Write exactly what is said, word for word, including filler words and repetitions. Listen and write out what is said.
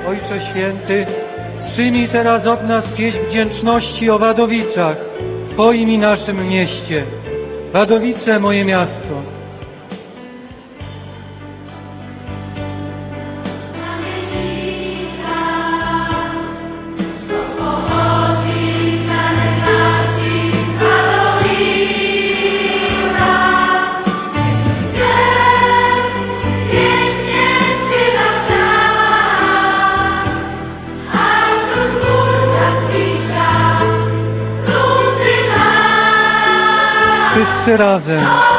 Ojcze Święty, przyjmij teraz od nas pieśń wdzięczności o Wadowicach, Twoim i naszym mieście. Wadowice, moje miasto. Wszyscy razem.